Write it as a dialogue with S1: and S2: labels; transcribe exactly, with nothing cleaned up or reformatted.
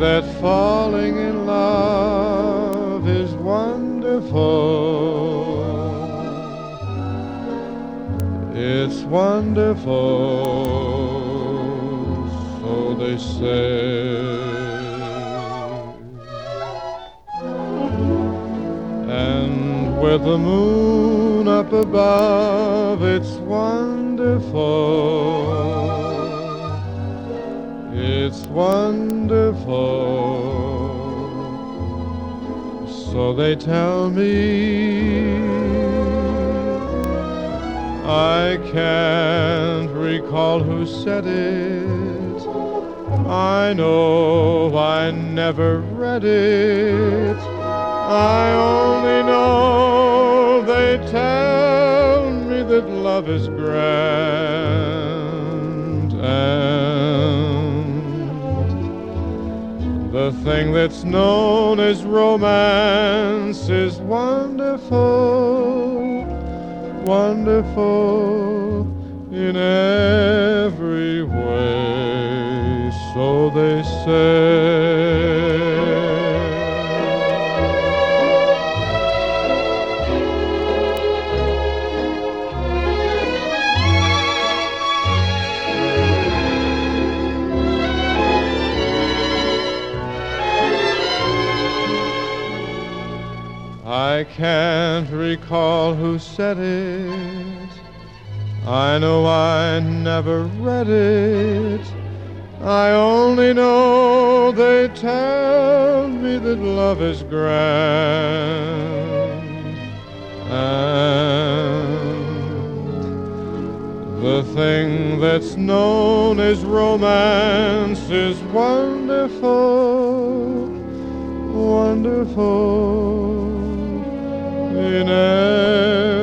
S1: that falling in love is wonderful. It's wonderful, so they say. And with the moon up above, it's wonderful. It's wonderful, so they tell me. I can't recall who said it. I know I never read it. I only know they tell me that love is grand, and the thing that's known as romance is wonderful, wonderful in every way, so they say. I can't recall who said it. I know I never read it. I only know they tell me that love is grand, and the thing that's known as romance is wonderful, wonderful in every